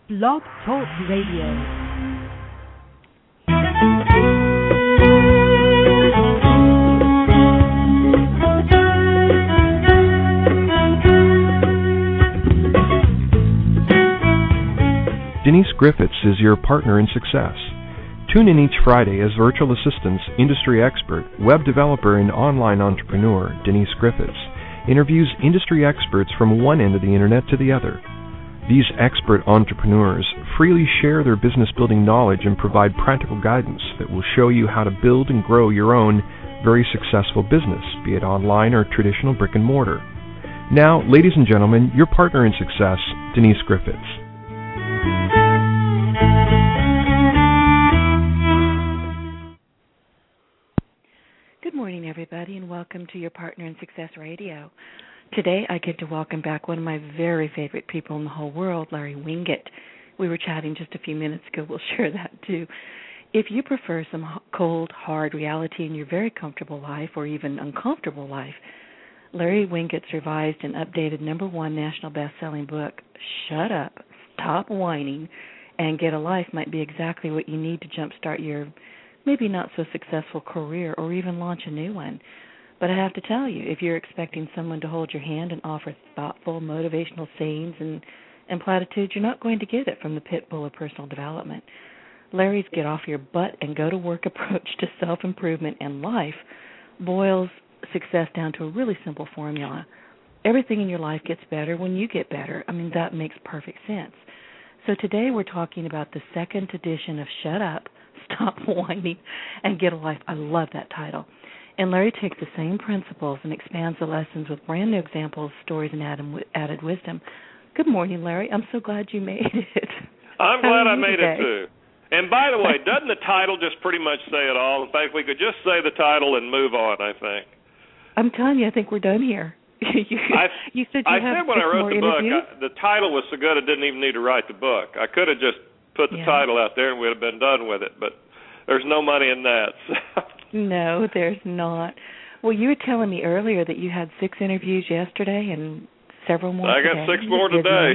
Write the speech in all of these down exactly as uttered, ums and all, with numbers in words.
Blog Talk Radio. Denise Griffiths is your partner in success. Tune in each Friday as virtual assistants, industry expert, web developer, and online entrepreneur Denise Griffiths interviews industry experts from one end of the internet to the other. These expert entrepreneurs freely share their business building knowledge and provide practical guidance that will show you how to build and grow your own very successful business, be it online or traditional brick and mortar. Now, ladies and gentlemen, your partner in success, Denise Griffiths. Good morning, everybody, and welcome to your Partner in Success Radio. Today, I get to welcome back one of my very favorite people in the whole world, Larry Winget. We were chatting just a few minutes ago. We'll share that, too. If you prefer some cold, hard reality in your very comfortable life or even uncomfortable life, Larry Winget's revised and updated number one national best-selling book, Shut Up, Stop Whining, and Get a Life might be exactly what you need to jumpstart your maybe not so successful career or even launch a new one. But I have to tell you, if you're expecting someone to hold your hand and offer thoughtful, motivational sayings and, and platitudes, you're not going to get it from the pit bull of personal development. Larry's get off your butt and go to work approach to self-improvement and life boils success down to a really simple formula. Everything in your life gets better when you get better. I mean, that makes perfect sense. So today we're talking about the second edition of Shut Up, Stop Whining, and Get a Life. I love that title. And Larry takes the same principles and expands the lessons with brand new examples, stories, and added wisdom. Good morning, Larry. I'm so glad you made it. I'm glad I made today? it, too. And by the way, doesn't the title just pretty much say it all? In fact, we could just say the title and move on, I think. I'm telling you, I think we're done here. you, I, you said you I have said when I wrote the book, I, interviews? the title was so good I didn't even need to write the book. I could have just put the yeah. title out there and we'd have been done with it, but there's no money in that. So. No, there's not. Well, you were telling me earlier that you had six interviews yesterday and several more I today. got six more today.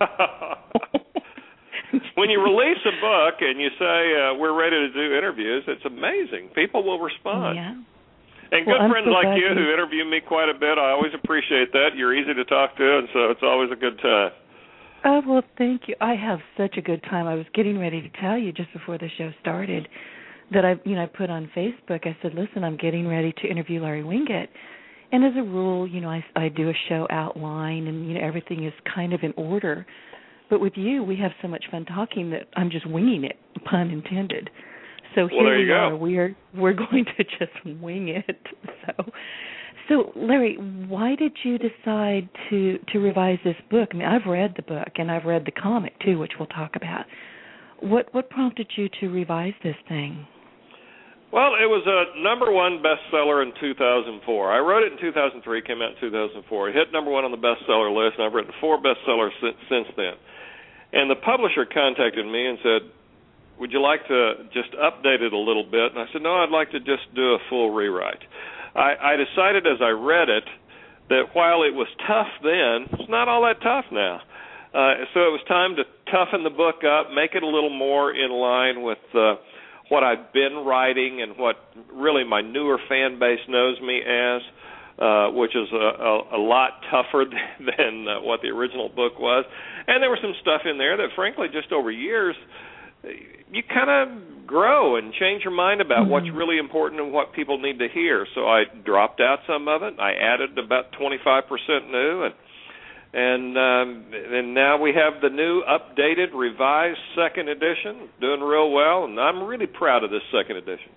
When you release a book and you say, uh, we're ready to do interviews, it's amazing. People will respond. Yeah. And well, good I'm friends so like you, you who interview me quite a bit, I always appreciate that. You're easy to talk to, and so it's always a good time. Oh, well, thank you. I have such a good time. I was getting ready to tell you just before the show started that I, you know, I put on Facebook, I said, listen, I'm getting ready to interview Larry Winget. And as a rule, you know, I, I do a show outline and, you know, everything is kind of in order. But with you, we have so much fun talking that I'm just winging it, pun intended. So here well, there you we go. are. We're we're going to just wing it. So, so Larry, why did you decide to, to revise this book? I mean, I've read the book and I've read the comic too, which we'll talk about. What what prompted you to revise this thing? Well, it was a number one bestseller in two thousand four. I wrote it in two thousand three, came out in two thousand four. It hit number one on the bestseller list, and I've written four bestsellers since, since then. And the publisher contacted me and said, would you like to just update it a little bit? And I said, no, I'd like to just do a full rewrite. I, I decided as I read it that while it was tough then, it's not all that tough now. Uh, so it was time to toughen the book up, make it a little more in line with uh, what I've been writing and what really my newer fan base knows me as, uh, which is a, a, a lot tougher than, than uh, what the original book was. And there was some stuff in there that, frankly, just over years, you kind of grow and change your mind about mm-hmm. what's really important and what people need to hear. So I dropped out some of it. I added about twenty-five percent new, and and um, and now we have the new, updated, revised second edition, doing real well, and I'm really proud of this second edition.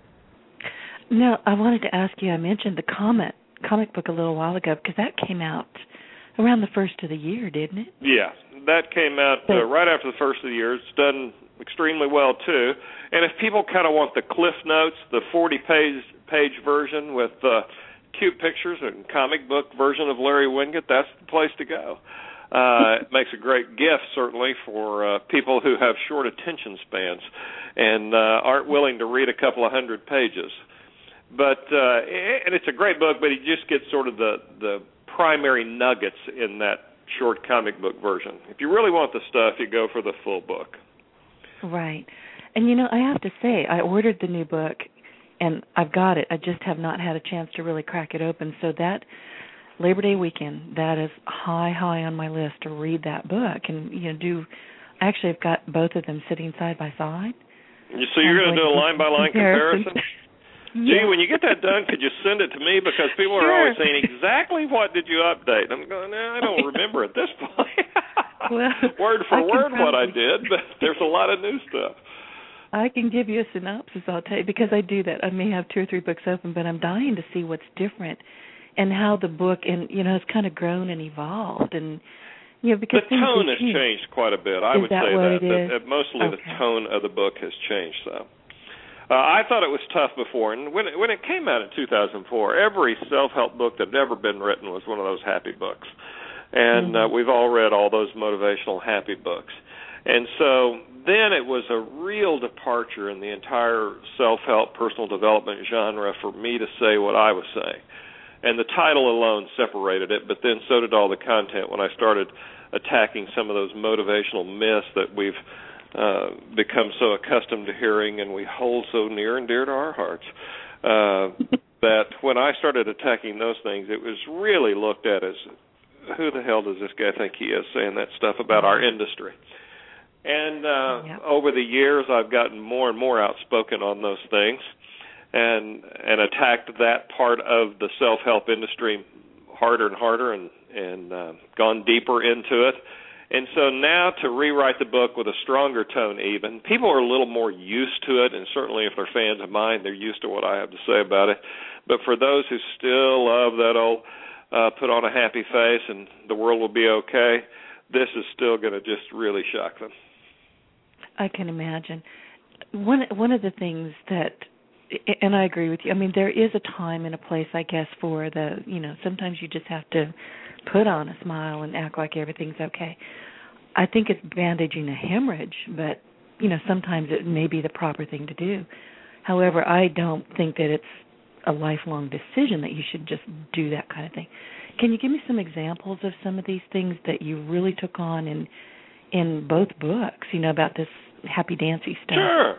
Now, I wanted to ask you, I mentioned the comic, comic book a little while ago, because that came out around the first of the year, didn't it? Yeah, that came out uh, right after the first of the year. It's done extremely well, too. And if people kind of want the Cliff Notes, the forty-page page version with uh, cute pictures and comic book version of Larry Winget, that's the place to go. Uh, it makes a great gift, certainly, for uh, people who have short attention spans and uh, aren't willing to read a couple of hundred pages. But uh, and it's a great book, but you just get sort of the, the primary nuggets in that short comic book version. If you really want the stuff, you go for the full book. Right. And, you know, I have to say, I ordered the new book, and I've got it. I just have not had a chance to really crack it open. So that Labor Day weekend, that is high, high on my list to read that book. And, you know, do actually I've got both of them sitting side by side. So you're going to do a line-by-line comparison? Gee, yes. when you get that done, could you send it to me? Because people sure. are always saying, exactly what did you update? I'm going, no, I don't remember at this point. well, word for I word probably, what I did, but there's a lot of new stuff. I can give you a synopsis, I'll tell you, because I do that. I may have two or three books open, but I'm dying to see what's different and how the book, and you know, has kind of grown and evolved. And you know, because the tone has change. changed quite a bit. I is would that say what that, it is? that, that mostly okay. the tone of the book has changed. So uh, I thought it was tough before, and when it, when it came out in two thousand four, every self-help book that had ever been written was one of those happy books, and mm-hmm. uh, we've all read all those motivational happy books. And so then it was a real departure in the entire self-help, personal development genre for me to say what I was saying. And the title alone separated it, but then so did all the content when I started attacking some of those motivational myths that we've uh, become so accustomed to hearing and we hold so near and dear to our hearts. Uh, that when I started attacking those things, it was really looked at as, who the hell does this guy think he is saying that stuff about our industry? And uh, yep. over the years, I've gotten more and more outspoken on those things and and attacked that part of the self-help industry harder and harder and, and uh, gone deeper into it. And so now to rewrite the book with a stronger tone even, people are a little more used to it, and certainly if they're fans of mine, they're used to what I have to say about it. But for those who still love that old uh, put on a happy face and the world will be okay, this is still going to just really shock them. I can imagine. One one of the things that, and I agree with you, I mean, there is a time and a place, I guess, for the, you know, sometimes you just have to put on a smile and act like everything's okay. I think it's bandaging a hemorrhage, but, you know, sometimes it may be the proper thing to do. However, I don't think that it's a lifelong decision that you should just do that kind of thing. Can you give me some examples of some of these things that you really took on in in both books, you know, about this happy dancy stuff? Sure.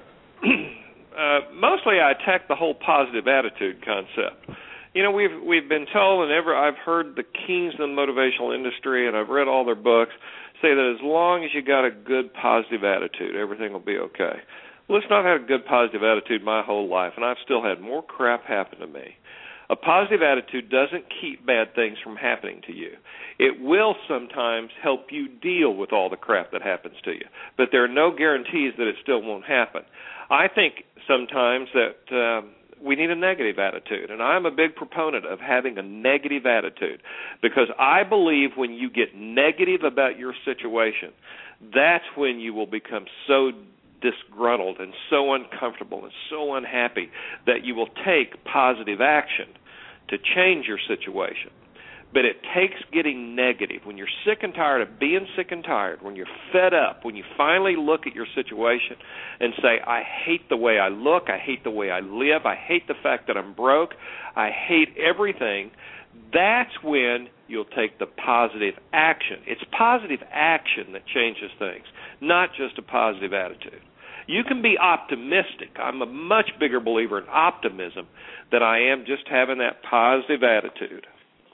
uh, mostly I attack the whole positive attitude concept. You know, we've we've been told, and ever I've heard the kings of the motivational industry, and I've read all their books, say that as long as you got a good positive attitude, everything will be okay. Well, listen, I've had a good positive attitude my whole life, and I've still had more crap happen to me. A positive attitude doesn't keep bad things from happening to you. It will sometimes help you deal with all the crap that happens to you, but there are no guarantees that it still won't happen. I think sometimes that um, we need a negative attitude, and I'm a big proponent of having a negative attitude because I believe when you get negative about your situation, that's when you will become so disgruntled and so uncomfortable and so unhappy that you will take positive action to change your situation. But it takes getting negative. When you're sick and tired of being sick and tired, when you're fed up, when you finally look at your situation and say, I hate the way I look, I hate the way I live, I hate the fact that I'm broke, I hate everything, that's when you'll take the positive action. It's positive action that changes things, not just a positive attitude. You can be optimistic. I'm a much bigger believer in optimism than I am just having that positive attitude.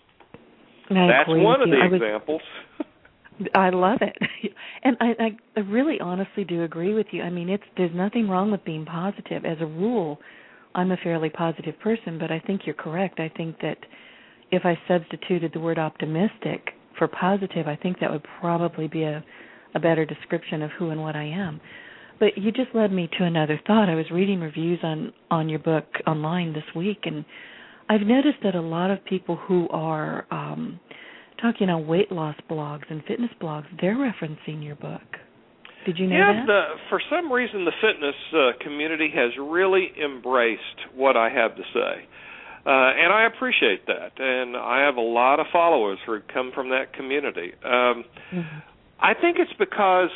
I That's one of the I examples. Was, I love it. And I, I really honestly do agree with you. I mean, it's there's nothing wrong with being positive. As a rule, I'm a fairly positive person, but I think you're correct. I think that if I substituted the word optimistic for positive, I think that would probably be a, a better description of who and what I am. But you just led me to another thought. I was reading reviews on, on your book online this week, and I've noticed that a lot of people who are um, talking on weight loss blogs and fitness blogs, they're referencing your book. Did you know yeah, that? Yeah, for some reason the fitness uh, community has really embraced what I have to say. Uh, and I appreciate that. And I have a lot of followers who come from that community. Um, mm-hmm. I think it's because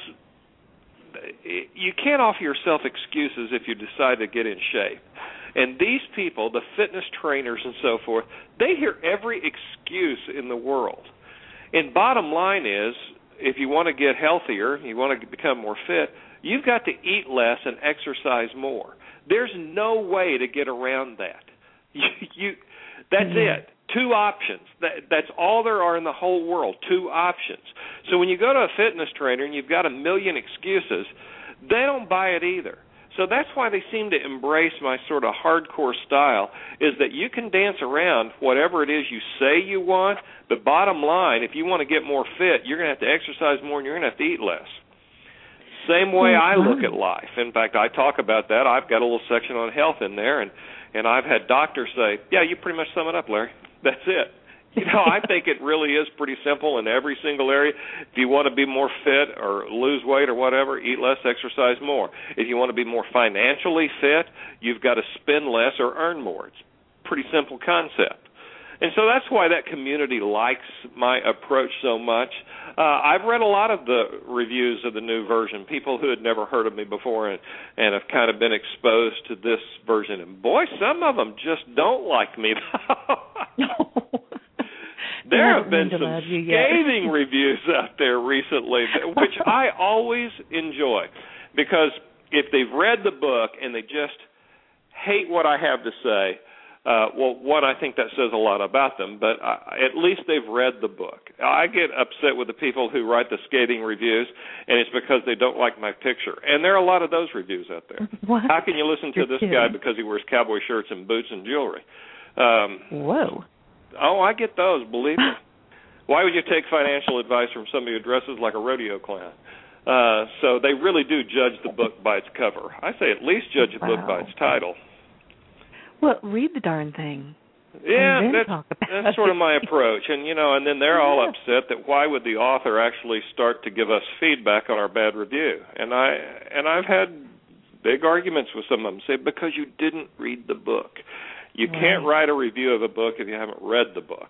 you can't offer yourself excuses if you decide to get in shape. And these people, the fitness trainers and so forth, they hear every excuse in the world. And bottom line is, if you want to get healthier, you want to become more fit, you've got to eat less and exercise more. There's no way to get around that. You, you that's mm-hmm. it. Two options. That, that's all there are in the whole world, two options. So when you go to a fitness trainer and you've got a million excuses, they don't buy it either. So that's why they seem to embrace my sort of hardcore style, is that you can dance around whatever it is you say you want, but bottom line, if you want to get more fit, you're going to have to exercise more and you're going to have to eat less. Same way I look at life. In fact, I talk about that. I've got a little section on health in there, and, and I've had doctors say, yeah, you pretty much sum it up, Larry. That's it. You know, I think it really is pretty simple in every single area. If you want to be more fit or lose weight or whatever, eat less, exercise more. If you want to be more financially fit, you've got to spend less or earn more. It's a pretty simple concept. And so that's why that community likes my approach so much. Uh, I've read a lot of the reviews of the new version, people who had never heard of me before and, and have kind of been exposed to this version. And, boy, some of them just don't like me. There have been some scathing reviews out there recently, which I always enjoy, because if they've read the book and they just hate what I have to say, uh, well, one, I think that says a lot about them, but I, at least they've read the book. I get upset with the people who write the scathing reviews, and it's because they don't like my picture. And there are a lot of those reviews out there. What? How can you listen to You're this kidding. guy because he wears cowboy shirts and boots and jewelry? Um, Whoa. Oh, I get those, believe me. Why would you take financial advice from somebody who dresses like a rodeo clown? Uh, so they really do judge the book by its cover. I say at least judge a wow. book by its title. Well, read the darn thing. Yeah, that's, that's sort of my approach. And, you know, and then they're all upset that why would the author actually start to give us feedback on our bad review? And, I, and I've had big arguments with some of them. Say, because you didn't read the book. You right. can't write a review of a book if you haven't read the book.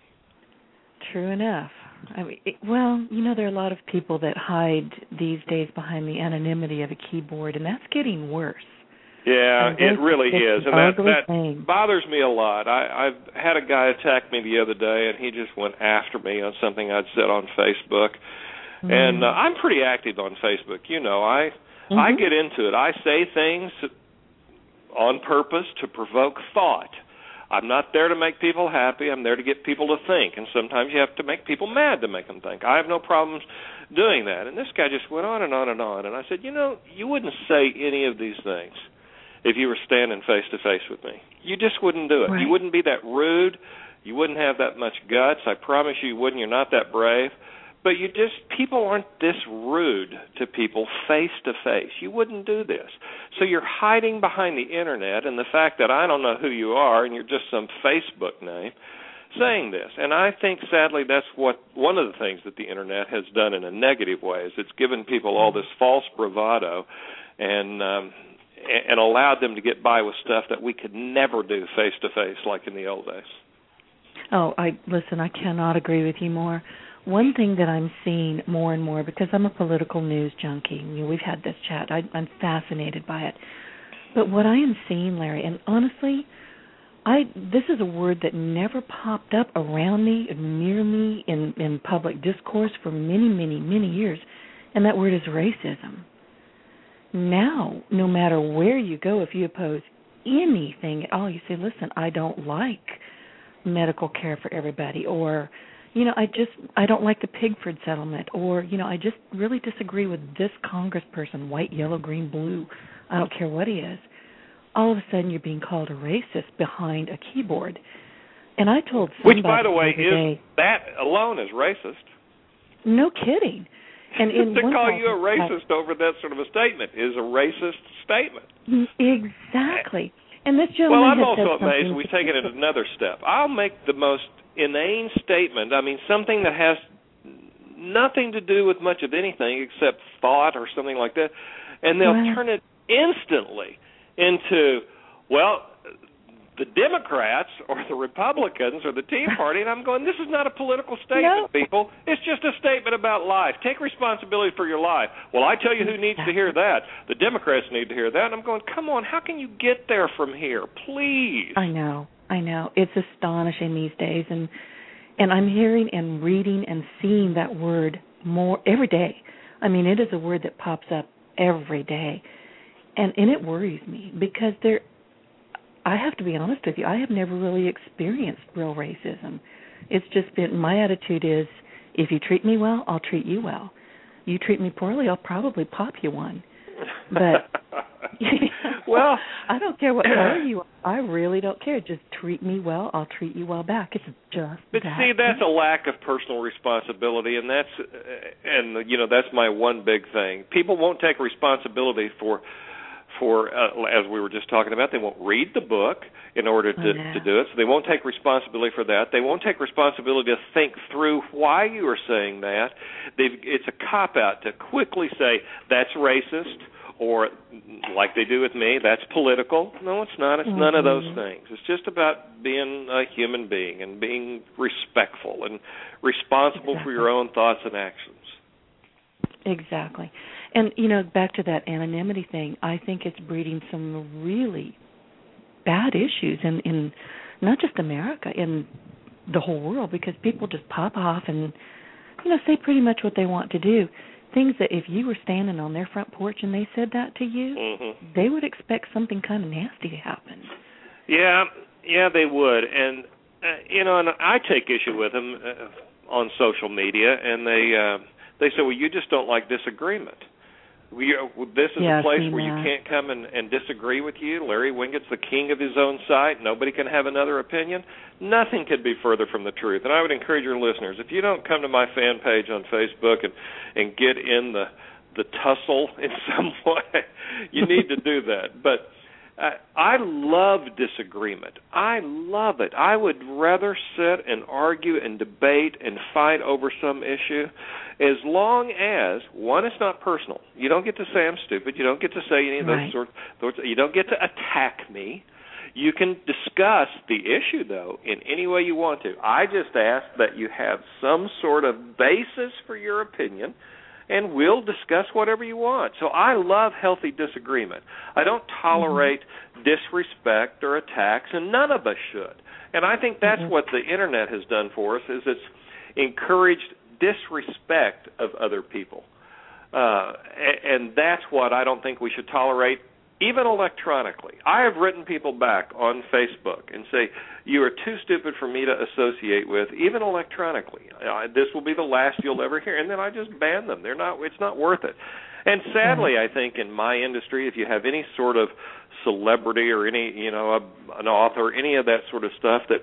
True enough. I mean, it, well, you know, there are a lot of people that hide these days behind the anonymity of a keyboard, and that's getting worse. Yeah, it really is, and that, that thing. bothers me a lot. I, I've had a guy attack me the other day, and he just went after me on something I'd said on Facebook. Mm. And uh, I'm pretty active on Facebook. You know, I mm-hmm. I get into it. I say things on purpose to provoke thought. I'm not there to make people happy. I'm there to get people to think, and sometimes you have to make people mad to make them think. I have no problems doing that. And this guy just went on and on and on, and I said, you know, you wouldn't say any of these things if you were standing face-to-face with me. You just wouldn't do it. Right. You wouldn't be that rude. You wouldn't have that much guts. I promise you you wouldn't. You're not that brave. But you just, people aren't this rude to people face-to-face. You wouldn't do this. So you're hiding behind the Internet and the fact that I don't know who you are and you're just some Facebook name saying this. And I think, sadly, that's what one of the things that the Internet has done in a negative way is it's given people all this false bravado and um, and allowed them to get by with stuff that we could never do face-to-face like in the old days. Oh, I listen, I cannot agree with you more. One thing that I'm seeing more and more, because I'm a political news junkie, you know, we've had this chat, I, I'm fascinated by it. But what I am seeing, Larry, and honestly, I this is a word that never popped up around me, near me, in, in public discourse for many, many, many years, and that word is racism. Now, no matter where you go, if you oppose anything at all, you say, listen, I don't like medical care for everybody, or you know, I just, I don't like the Pigford settlement, or, you know, I just really disagree with this congressperson, white, yellow, green, blue, I don't care what he is. All of a sudden you're being called a racist behind a keyboard. And I told somebody Which, by the way, the is, day, that alone is racist. No kidding. And in to one call office, you a racist I, over that sort of a statement is a racist statement. Exactly. And this gentleman Well, I'm has also said amazed we've taken it another step. I'll make the most inane statement, I mean, something that has nothing to do with much of anything except thought or something like that, and they'll right. turn it instantly into, well, the Democrats or the Republicans or the Tea Party, and I'm going, this is not a political statement, no. people. It's just a statement about life. Take responsibility for your life. Well, I tell you who needs to hear that. The Democrats need to hear that. And I'm going, come on, how can you get there from here? Please. I know. I know. It's astonishing these days. And, And I'm hearing and reading and seeing that word more every day. I mean, it is a word that pops up every day. And and it worries me because there, I have to be honest with you, I have never really experienced real racism. It's just been, my attitude is, if you treat me well, I'll treat you well. You treat me poorly, I'll probably pop you one. But well, I don't care what color you are. I really don't care. Just treat me well, I'll treat you well back. It's just But that. see, that's a lack of personal responsibility, and that's, uh, and you know, that's my one big thing. People won't take responsibility for, for uh, as we were just talking about, they won't read the book in order to, oh, yeah. to do it, so they won't take responsibility for that. They won't take responsibility to think through why you are saying that. They've, it's a cop-out to quickly say, that's racist, or like they do with me, that's political. No, it's not. It's mm-hmm. none of those things. It's just about being a human being and being respectful and responsible exactly. for your own thoughts and actions. Exactly. And, you know, back to that anonymity thing, I think it's breeding some really bad issues in, in not just America, in the whole world, because people just pop off and, you know, say pretty much what they want to do. Things that if you were standing on their front porch and they said that to you, mm-hmm. they would expect something kind of nasty to happen. Yeah, yeah, they would. And, uh, you know, and I take issue with them uh, on social media, and they uh, they say, well, you just don't like disagreement. We, uh, this is yeah, a place where that. you can't come and, and disagree with you. Larry Winget's the king of his own site. Nobody can have another opinion. Nothing could be further from the truth. And I would encourage your listeners, if you don't come to my fan page on Facebook and, and get in the the tussle in some way, you need to do that. But uh, I love disagreement. I love it. I would rather sit and argue and debate and fight over some issue as long as, one, it's not personal. You don't get to say I'm stupid. You don't get to say any of those right. sorts. Those, you don't get to attack me. You can discuss the issue, though, in any way you want to. I just ask that you have some sort of basis for your opinion, and we'll discuss whatever you want. So I love healthy disagreement. I don't tolerate mm-hmm. disrespect or attacks, and none of us should. And I think that's mm-hmm. what the Internet has done for us, is it's encouraged disrespect of other people. Uh, and, and that's what I don't think we should tolerate, even electronically. I have written people back on Facebook and say, you are too stupid for me to associate with, even electronically. Uh, this will be the last you'll ever hear. And then I just ban them. They're not. It's not worth it. And sadly, I think in my industry, if you have any sort of celebrity or any, you know, a, an author, any of that sort of stuff, that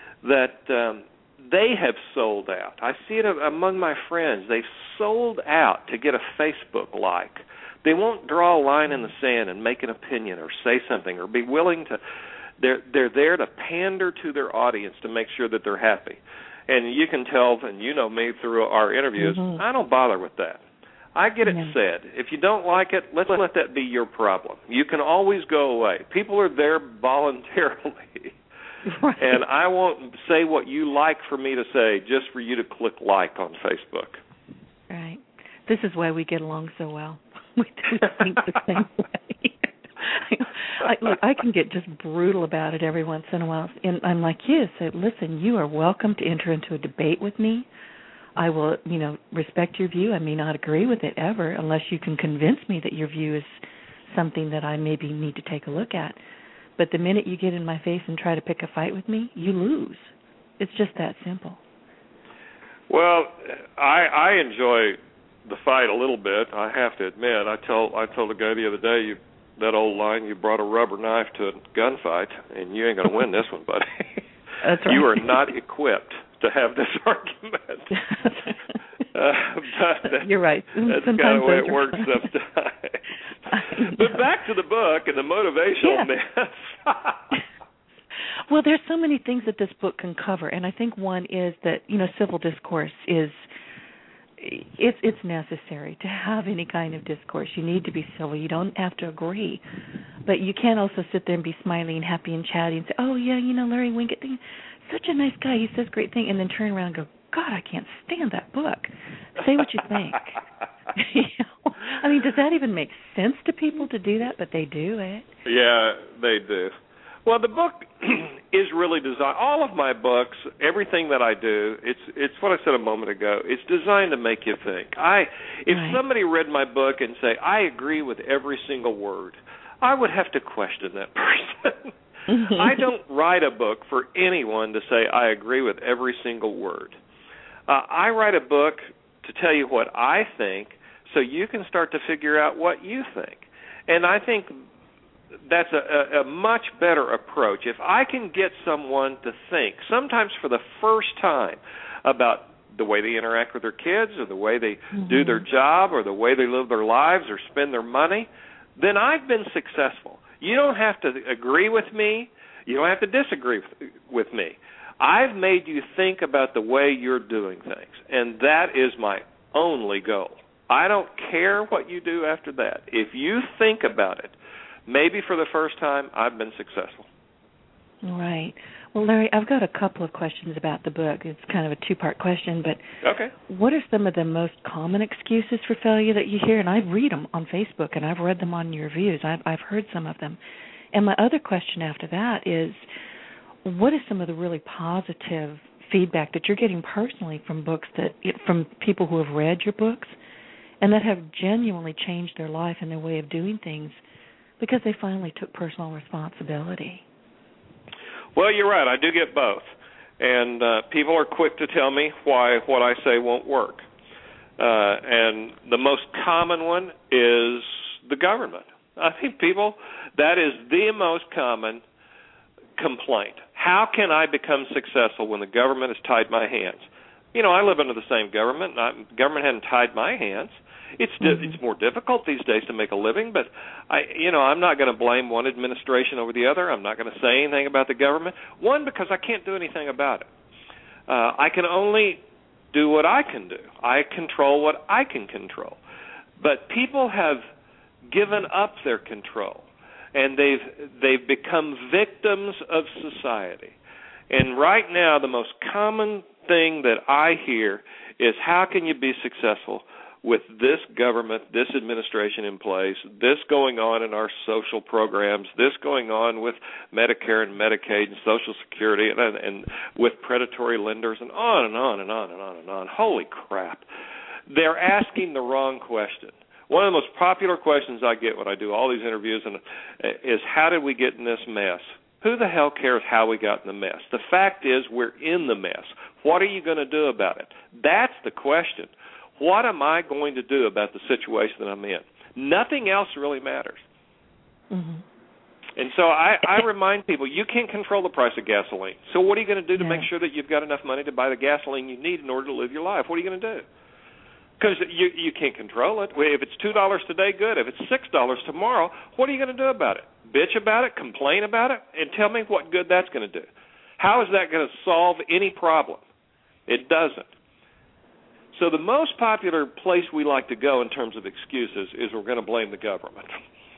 that um, they have sold out. I see it among my friends. They've sold out to get a Facebook like. They won't draw a line in the sand and make an opinion or say something or be willing to. They're they're there to pander to their audience to make sure that they're happy. And you can tell, and you know me through our interviews, mm-hmm. I don't bother with that. I get it yeah. said. If you don't like it, let's let that be your problem. You can always go away. People are there voluntarily. Right. And I won't say what you like for me to say just for you to click like on Facebook. Right. This is why we get along so well. We think the same way. I, look, I can get just brutal about it every once in a while. And I'm like, yes, yeah, so listen, you are welcome to enter into a debate with me. I will, you know, respect your view. I may not agree with it ever unless you can convince me that your view is something that I maybe need to take a look at. But the minute you get in my face and try to pick a fight with me, you lose. It's just that simple. Well, I, I enjoy the fight a little bit. I have to admit. I told I told a guy the other day, you, that old line, you brought a rubber knife to a gunfight, and you ain't going to win this one, buddy. That's right. You are not equipped to have this argument. uh, but You're right. That's Sometimes kind of the way it are... works sometimes. But back to the book and the motivational yeah. myths. Well, there's so many things that this book can cover, and I think one is that, you know, civil discourse is it's it's necessary to have any kind of discourse. You need to be civil. You don't have to agree, but you can't also sit there and be smiling and happy and chatty and say, "Oh yeah, you know, Larry Winget, such a nice guy. He says great thing," and then turn around and go, "God, I can't stand that book." Say what you think. You know? I mean, does that even make sense to people to do that? But they do it. Yeah, they do. Well, the book is really designed. All of my books, everything that I do, it's it's what I said a moment ago. It's designed to make you think. I, if right. somebody read my book and say, I agree with every single word, I would have to question that person. I don't write a book for anyone to say I agree with every single word. Uh, I write a book to tell you what I think so you can start to figure out what you think. And I think that's a, a, a much better approach. If I can get someone to think, sometimes for the first time, about the way they interact with their kids or the way they mm-hmm. do their job or the way they live their lives or spend their money, then I've been successful. You don't have to agree with me. You don't have to disagree with, with me. I've made you think about the way you're doing things, and that is my only goal. I don't care what you do after that. If you think about it, maybe for the first time, I've been successful. Right. Well, Larry, I've got a couple of questions about the book. It's kind of a two-part question, but okay. What are some of the most common excuses for failure that you hear? And I read them on Facebook, and I've read them on your reviews. I've, I've heard some of them. And my other question after that is, what is some of the really positive feedback that you're getting personally from books that from people who have read your books and that have genuinely changed their life and their way of doing things because they finally took personal responsibility? Well, you're right. I do get both. And uh, people are quick to tell me why what I say won't work. Uh, and the most common one is the government. I think people, that is the most common complaint. How can I become successful when the government has tied my hands? You know, I live under the same government. And the government hadn't tied my hands. It's mm-hmm. it's more difficult these days to make a living, but I, you know, I'm not going to blame one administration over the other. I'm not going to say anything about the government. One, because I can't do anything about it. Uh, I can only do what I can do. I control what I can control. But people have given up their control, and they've they've become victims of society. And right now, the most common thing that I hear is, how can you be successful with this government, this administration in place, this going on in our social programs, this going on with Medicare and Medicaid and Social Security and, and with predatory lenders and on and on and on and on and on. Holy crap. They're asking the wrong question. One of the most popular questions I get when I do all these interviews and, is, how did we get in this mess? Who the hell cares how we got in the mess? The fact is, we're in the mess. What are you going to do about it? That's the question. What am I going to do about the situation that I'm in? Nothing else really matters. Mm-hmm. And so I, I remind people, you can't control the price of gasoline. So what are you going to do to yeah. make sure that you've got enough money to buy the gasoline you need in order to live your life? What are you going to do? Because you, you can't control it. If it's two dollars today, good. If it's six dollars tomorrow, what are you going to do about it? Bitch about it? Complain about it? And tell me what good that's going to do. How is that going to solve any problem? It doesn't. So the most popular place we like to go in terms of excuses is we're going to blame the government.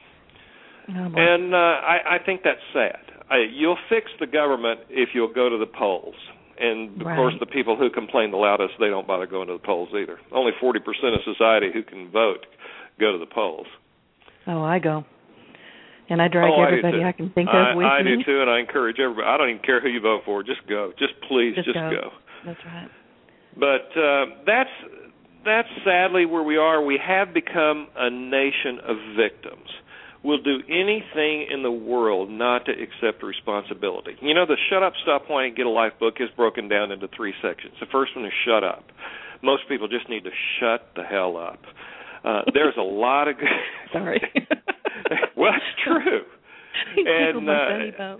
Oh, and uh, I, I think that's sad. I, you'll fix the government if you'll go to the polls. And, of right. course, the people who complain the loudest, they don't bother going to the polls either. Only forty percent of society who can vote go to the polls. Oh, I go. And I drag oh, everybody I, I can think I, of with I me. I do, too, and I encourage everybody. I don't even care who you vote for. Just go. Just please, just, just go. go. That's right. But uh, that's that's sadly where we are. We have become a nation of victims. We'll do anything in the world not to accept responsibility. You know, the Shut Up, Stop Whining, Get a Life book is broken down into three sections. The first one is shut up. Most people just need to shut the hell up. Uh, there's a lot of good... Sorry. Well, it's true. And uh,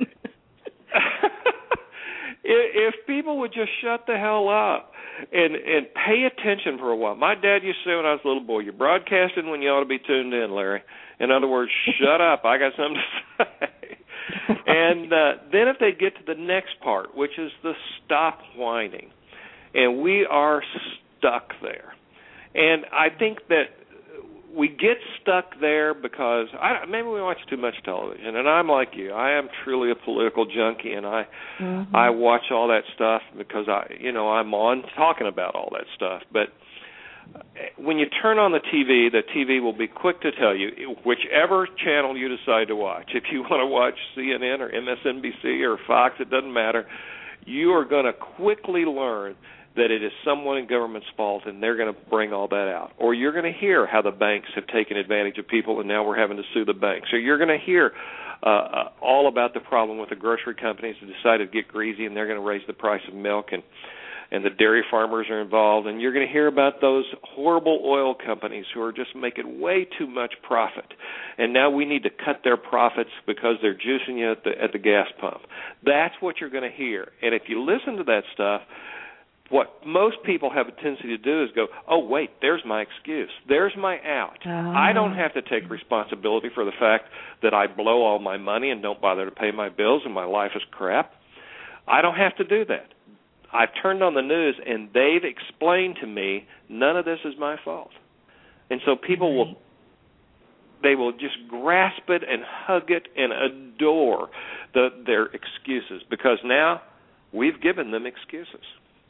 if people would just shut the hell up and and pay attention for a while. My dad used to say when I was a little boy, you're broadcasting when you ought to be tuned in, Larry. In other words, shut up. I got something to say. And uh, then if they get to the next part, which is the stop whining, and we are stuck there. And I think that we get stuck there because I, maybe we watch too much television. And I'm like you. I am truly a political junkie, and I mm-hmm. I watch all that stuff because I, you know, I'm on talking about all that stuff. But when you turn on the T V, the T V will be quick to tell you whichever channel you decide to watch. If you want to watch C N N or M S N B C or Fox, it doesn't matter. You are going to quickly learn that it is someone in government's fault, and they're going to bring all that out. Or you're going to hear how the banks have taken advantage of people, and now we're having to sue the banks. Or you're going to hear uh, uh, all about the problem with the grocery companies who decided to get greasy, and they're going to raise the price of milk, and and the dairy farmers are involved. And you're going to hear about those horrible oil companies who are just making way too much profit. And now we need to cut their profits because they're juicing you at the, at the gas pump. That's what you're going to hear. And if you listen to that stuff, what most people have a tendency to do is go, oh, wait, there's my excuse. There's my out. Uh, I don't have to take responsibility for the fact that I blow all my money and don't bother to pay my bills and my life is crap. I don't have to do that. I've turned on the news, and they've explained to me none of this is my fault. And so people will, they will just grasp it and hug it and adore the, their excuses, because now we've given them excuses.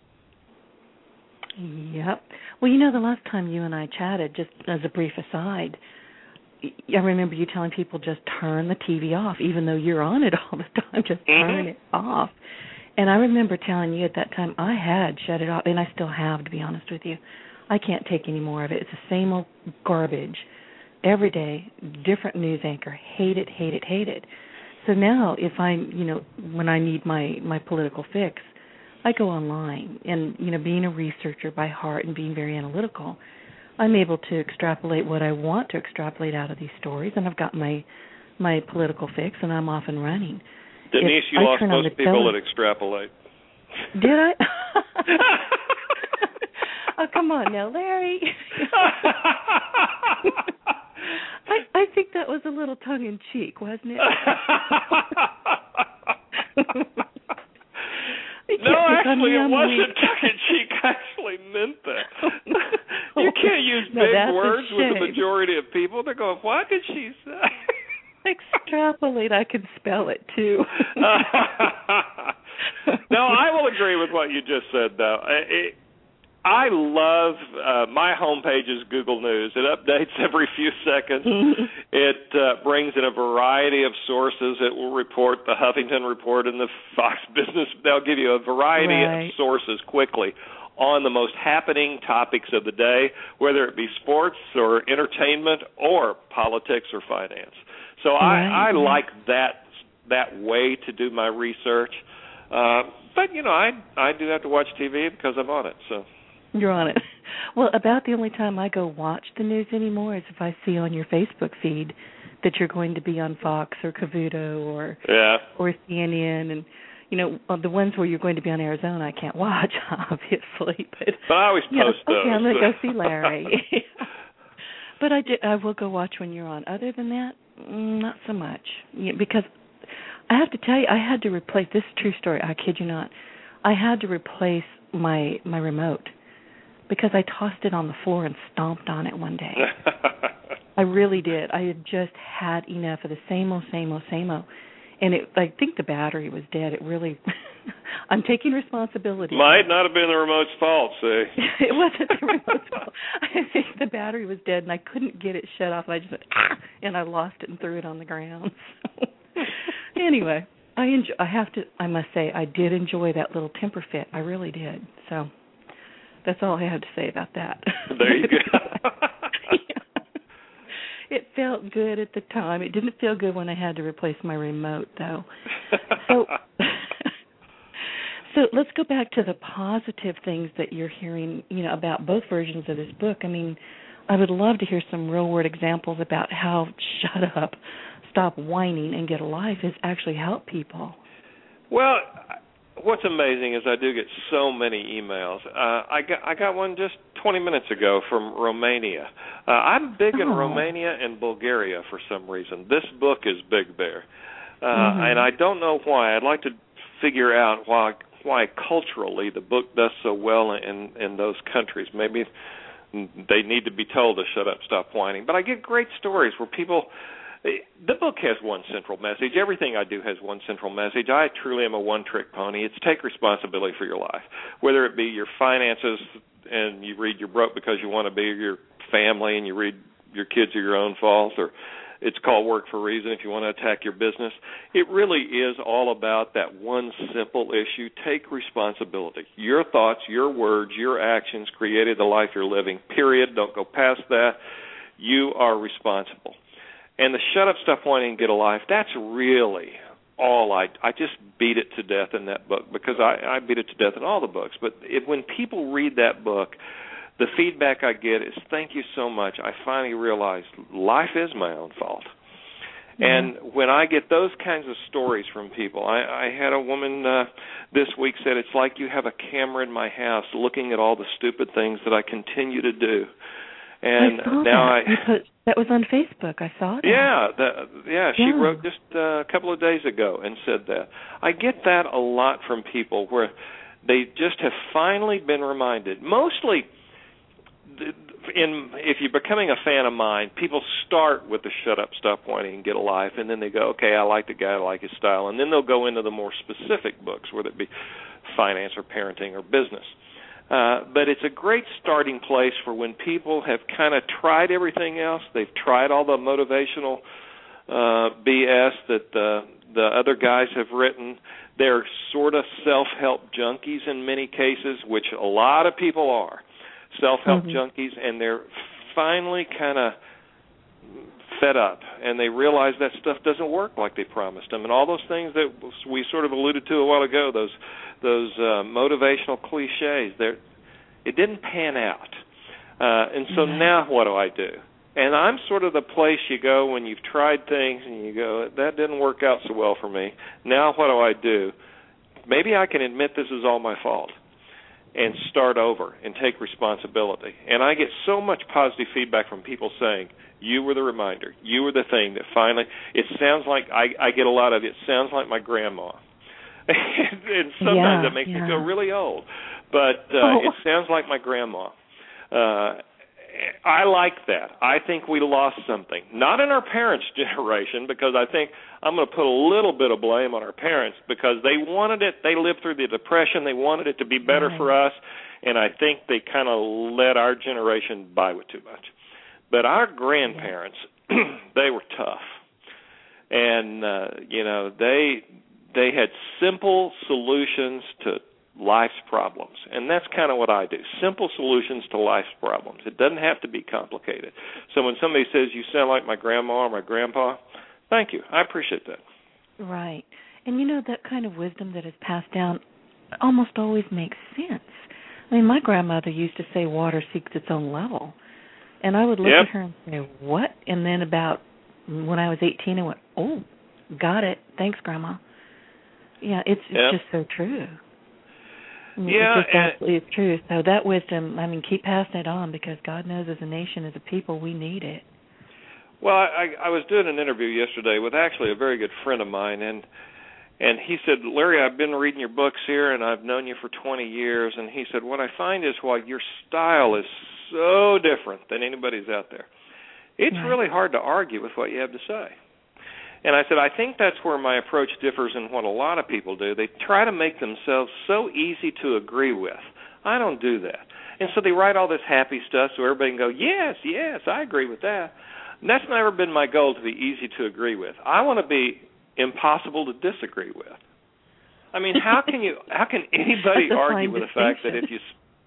Yep. Well, you know, the last time you and I chatted, just as a brief aside, I remember you telling people just turn the T V off, even though you're on it all the time, just turn mm-hmm. it off. And I remember telling you at that time I had shut it off, and I still have, to be honest with you. I can't take any more of it. It's the same old garbage every day, different news anchor. Hate it, hate it, hate it. So now if I, you know, when I need my, my political fix, I go online, and, you know, being a researcher by heart and being very analytical, I'm able to extrapolate what I want to extrapolate out of these stories, and I've got my my political fix, and I'm off and running. Denise, if you I lost most people tele- that extrapolate. Did I? Oh, come on now, Larry. I, I think that was a little tongue-in-cheek, wasn't it? No, actually, it wasn't tongue-in-cheek. I actually meant that. You can't use no, big words with the majority of people. They're going, what did she say? Extrapolate, I can spell it, too. No, I will agree with what you just said, though. It, I love uh, my homepage is Google News. It updates every few seconds. It uh, brings in a variety of sources. It will report the Huffington Report and the Fox Business. They'll give you a variety right. of sources quickly on the most happening topics of the day, whether it be sports or entertainment or politics or finance. So right. I, I like that that way to do my research. Uh, but, you know, I I do have to watch T V because I'm on it, so. You're on it. Well, about the only time I go watch the news anymore is if I see on your Facebook feed that you're going to be on Fox or Cavuto or yeah. or C N N, and you know the ones where you're going to be on Arizona I can't watch, obviously. But, but I always post know, those. Okay, I'm going to go see Larry. But I, did, I will go watch when you're on. Other than that, not so much. Yeah, because I have to tell you, I had to replace, this is a true story, I kid you not, I had to replace my my remote. Because I tossed it on the floor and stomped on it one day. I really did. I had just had enough of the same old, same old, same old. And it, I think the battery was dead. It really, I'm taking responsibility. Might not have been the remote's fault, see. It wasn't the remote's fault. I think the battery was dead, and I couldn't get it shut off. And I just went, ah, and I lost it and threw it on the ground. So, anyway, I enjoy, I have to, I must say, I did enjoy that little temper fit. I really did. So. That's all I have to say about that. There you go. Yeah. It felt good at the time. It didn't feel good when I had to replace my remote, though. So, so let's go back to the positive things that you're hearing, you know, about both versions of this book. I mean, I would love to hear some real-world examples about how shut up, stop whining, and get a life has actually helped people. Well, what's amazing is I do get so many emails. Uh, I got I got one just twenty minutes ago from Romania. Uh, I'm big oh. in Romania and Bulgaria for some reason. This book is big there, uh, mm-hmm. and I don't know why. I'd like to figure out why why culturally the book does so well in in those countries. Maybe they need to be told to shut up, stop whining. But I get great stories where people The book has one central message. Everything I do has one central message. I truly am a one-trick pony. It's take responsibility for your life, whether it be your finances and you read you're broke because you want to be, your family and you read your kids are your own fault, or it's called Work for a Reason if you want to attack your business. It really is all about that one simple issue. Take responsibility. Your thoughts, your words, your actions created the life you're living, period. Don't go past that. You are responsible. And the shut up, stop whining, and get a life, that's really all I, I just beat it to death in that book, because I, I beat it to death in all the books. But if, when people read that book, the feedback I get is, thank you so much. I finally realized life is my own fault. Mm-hmm. And when I get those kinds of stories from people, I, I had a woman uh, this week said, it's like you have a camera in my house looking at all the stupid things that I continue to do. And I saw now that. I put, that was on Facebook. I saw that. Yeah, the, yeah. She yeah. wrote just uh, a couple of days ago and said that. I get that a lot from people where they just have finally been reminded. Mostly, in if you're becoming a fan of mine, people start with the shut up, stop whining, and get a life, and then they go, okay, I like the guy, I like his style, and then they'll go into the more specific books, whether it be finance or parenting or business. Uh, but it's a great starting place for when people have kind of tried everything else. They've tried all the motivational uh, B S that the, the other guys have written. They're sort of self-help junkies in many cases, which a lot of people are, self-help mm-hmm. junkies, and they're finally kind of fed up, and they realize that stuff doesn't work like they promised them, and all those things that we sort of alluded to a while ago, those those uh, motivational cliches, it didn't pan out. Uh, and so mm-hmm. now what do I do? And I'm sort of the place you go when you've tried things and you go, that didn't work out so well for me. Now what do I do? Maybe I can admit this is all my fault and start over and take responsibility. And I get so much positive feedback from people saying, you were the reminder. You were the thing that finally, it sounds like, I, I get a lot of, it sounds like my grandma. And sometimes yeah, it makes yeah. me feel really old. But uh, oh. it sounds like my grandma. Uh, I like that. I think we lost something. Not in our parents' generation, because I think I'm going to put a little bit of blame on our parents, because they wanted it. They lived through the Depression. They wanted it to be better right. for us, and I think they kind of let our generation by with too much. But our grandparents, they were tough. And, uh, you know, they they had simple solutions to life's problems. And that's kind of what I do, simple solutions to life's problems. It doesn't have to be complicated. So when somebody says, you sound like my grandma or my grandpa, thank you. I appreciate that. Right. And, you know, that kind of wisdom that is passed down almost always makes sense. I mean, my grandmother used to say water seeks its own level. And I would look yep. at her and say, what? And then about when I was eighteen, I went, oh, got it. Thanks, Grandma. Yeah, it's, it's yep. just so true. I mean, yeah, it's just absolutely true. So that wisdom, I mean, keep passing it on, because God knows as a nation, as a people, we need it. Well, I, I was doing an interview yesterday with actually a very good friend of mine, and and he said, Larry, I've been reading your books here, and I've known you for twenty years, and he said, what I find is while your style is so different than anybody's out there, it's right. really hard to argue with what you have to say. And I said, I think that's where my approach differs in what a lot of people do. They try to make themselves so easy to agree with. I don't do that. And so they write all this happy stuff so everybody can go, yes, yes, I agree with that. And that's never been my goal, to be easy to agree with. I want to be impossible to disagree with. I mean, how can you? How can anybody argue with the fact that if you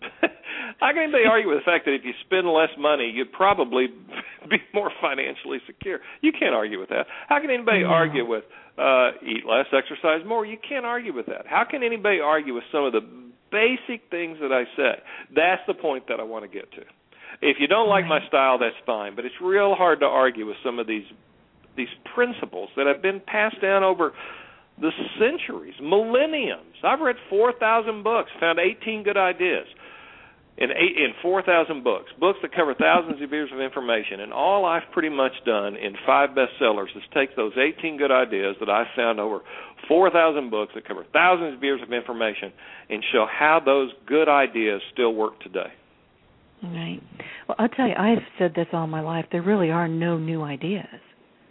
how can anybody argue with the fact that if you spend less money, you'd probably be more financially secure? You can't argue with that. How can anybody no. argue with uh, eat less, exercise more? You can't argue with that. How can anybody argue with some of the basic things that I say? That's the point that I want to get to. If you don't like my style, that's fine, but it's real hard to argue with some of these these principles that have been passed down over the centuries, millenniums. I've read four thousand books, found eighteen good ideas in eight, in four thousand books, books that cover thousands of years of information. And all I've pretty much done in five bestsellers is take those eighteen good ideas that I've found over four thousand books that cover thousands of years of information and show how those good ideas still work today. Right. Well, I'll tell you, I've said this all my life. There really are no new ideas.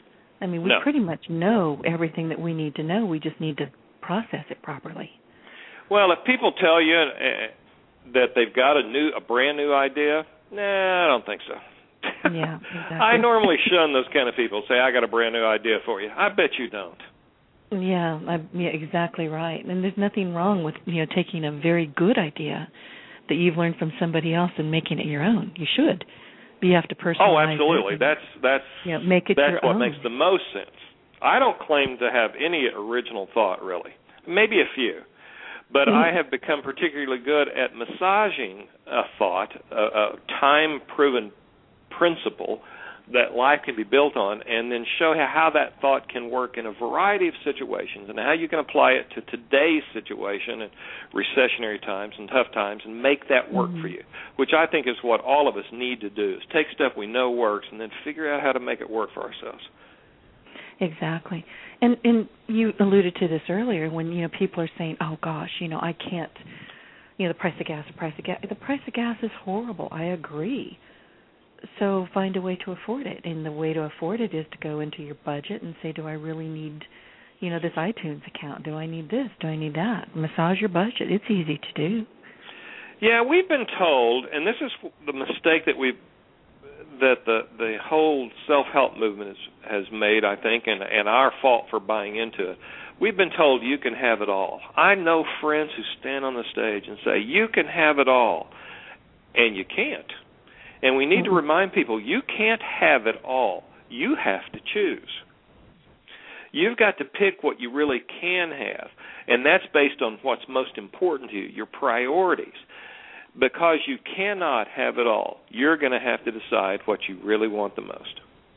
I mean, we no. pretty much know everything that we need to know. We just need to process it properly. Well, if people tell you uh, that they've got a new, a brand new idea, nah, I don't think so. Yeah, exactly. I normally shun those kind of people. Say, I got a brand new idea for you. I bet you don't. Yeah, I, yeah, exactly right. And there's nothing wrong with, you know, taking a very good idea that you've learned from somebody else and making it your own. You should. But you have to personalize Oh, absolutely. it. That's that's you know, make it that's your what own. makes the most sense. I don't claim to have any original thought, really. Maybe a few. But mm-hmm. I have become particularly good at massaging a thought, a, a time-proven principle that life can be built on, and then show how that thought can work in a variety of situations and how you can apply it to today's situation and recessionary times and tough times and make that work mm-hmm. for you, which I think is what all of us need to do, is take stuff we know works and then figure out how to make it work for ourselves. Exactly. And and you alluded to this earlier when, you know, people are saying, oh, gosh, you know, I can't, you know, the price of gas, the price of gas. The price of gas is horrible. I agree. So find a way to afford it. And the way to afford it is to go into your budget and say, do I really need, you know, this iTunes account? Do I need this? Do I need that? Massage your budget. It's easy to do. Yeah, we've been told, and this is the mistake that we that the the whole self-help movement is, has made, I think, and, and our fault for buying into it. We've been told you can have it all. I know friends who stand on the stage and say, you can have it all, and you can't. And we need to remind people, you can't have it all. You have to choose. You've got to pick what you really can have, and that's based on what's most important to you, your priorities. Because you cannot have it all, you're going to have to decide what you really want the most.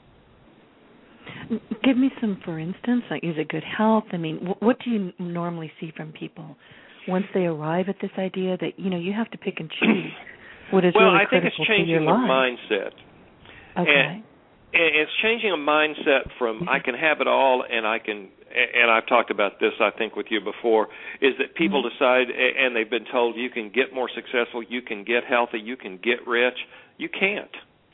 Give me some, for instance, like, is it good health? I mean, what do you normally see from people once they arrive at this idea that, you know, you have to pick and choose what is well, really I think critical it's changing for your their life? mindset. Okay. And, and it's changing a mindset from I can have it all and I can, and I've talked about this, I think, with you before, is that people mm-hmm. decide, and they've been told you can get more successful, you can get healthy, you can get rich. You can't.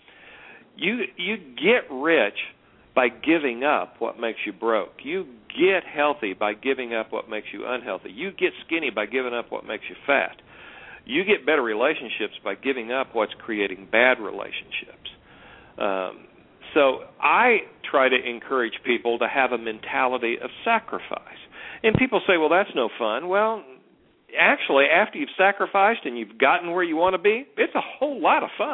You you get rich by giving up what makes you broke. You get healthy by giving up what makes you unhealthy. You get skinny by giving up what makes you fat. You get better relationships by giving up what's creating bad relationships. Um, so I try to encourage people to have a mentality of sacrifice. And people say, well, that's no fun. Well, actually, after you've sacrificed and you've gotten where you want to be, it's a whole lot of fun